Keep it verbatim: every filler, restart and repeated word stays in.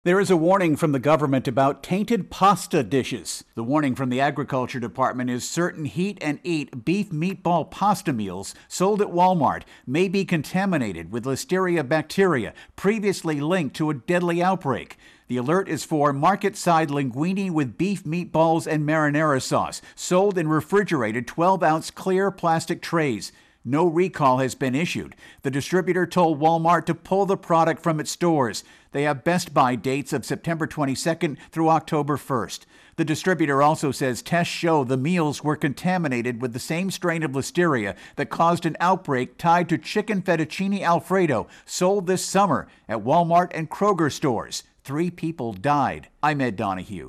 There is a warning from the government about tainted pasta dishes. The warning from the Agriculture Department is certain Heat and Eat beef meatball pasta meals sold at Walmart may be contaminated with Listeria bacteria, previously linked to a deadly outbreak. The alert is for market-side linguine with beef meatballs and marinara sauce, sold in refrigerated twelve-ounce clear plastic trays. No recall has been issued. The distributor told Walmart to pull the product from its stores. They have Best Buy dates of September twenty-second through October first. The distributor also says tests show the meals were contaminated with the same strain of Listeria that caused an outbreak tied to chicken fettuccine Alfredo sold this summer at Walmart and Kroger stores. Three people died. I'm Ed Donahue.